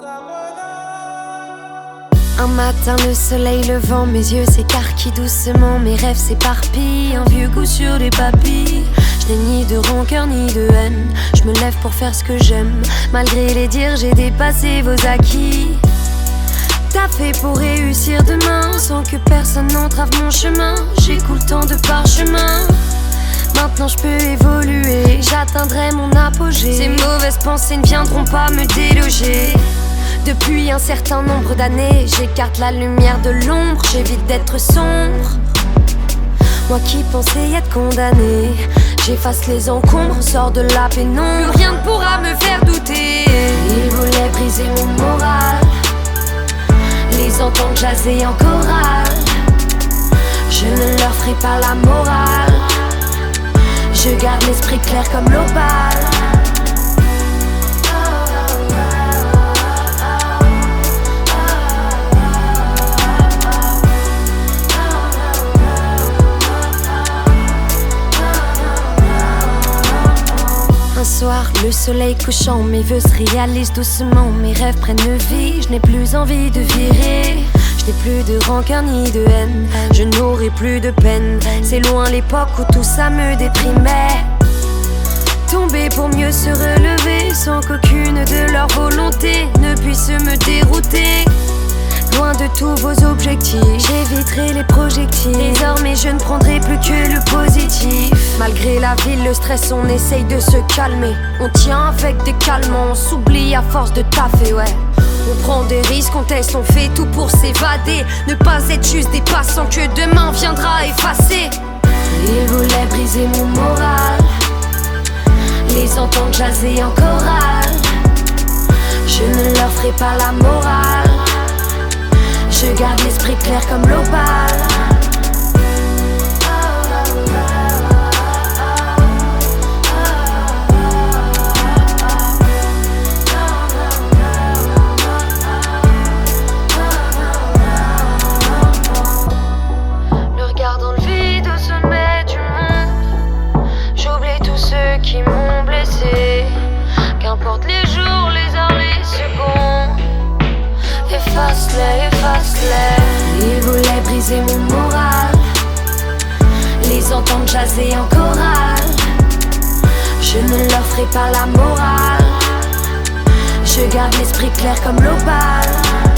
Un matin, le soleil levant, mes yeux s'écarquillent doucement, mes rêves s'éparpillent, un vieux goût sur les papilles. Je n'ai ni de rancœur ni de haine, je me lève pour faire ce que j'aime. Malgré les dires, j'ai dépassé vos acquis. T'as fait pour réussir demain, sans que personne n'entrave mon chemin. J'écoule tant de parchemins, maintenant je peux évoluer, j'atteindrai mon apogée. Ces mauvaises pensées ne viendront pas me déloger. Depuis un certain nombre d'années, j'écarte la lumière de l'ombre, j'évite d'être sombre. Moi qui pensais être condamné, j'efface les encombres, sors de la pénombre. Plus rien ne pourra me faire douter. Ils voulaient briser mon moral, les entendre jaser en chorale. Je ne leur ferai pas la morale, je garde l'esprit clair comme l'opale. Un soir, le soleil couchant, mes vœux se réalisent doucement, mes rêves prennent vie, je n'ai plus envie de virer. Je n'ai plus de rancœur ni de haine, je n'aurai plus de peine. C'est loin l'époque où tout ça me déprimait. Tomber pour mieux se relever, sans qu'aucune de leurs volontés ne puisse me dérouter. Loin de tous vos objectifs, j'éviterai les projectiles. Désormais je ne prendrai plus que le positif. Malgré la ville, le stress, on essaye de se calmer. On tient avec des calmants, on s'oublie à force de taffer, ouais. On prend des risques, on teste, on fait tout pour s'évader. Ne pas être juste des passants que demain viendra effacer. Ils voulaient briser mon moral, les entendre jaser en chorale. Je ne leur ferai pas la morale, je garde l'esprit clair comme l'opale. Le regard dans le vide au sommet du monde, j'oublie tous ceux qui m'ont blessé. Qu'importe les jours, les heures, les secondes, efface-les, efface-les. Ils voulaient briser mon moral, les entendre jaser en chorale. Je ne leur ferai pas la morale, je garde l'esprit clair comme l'opale.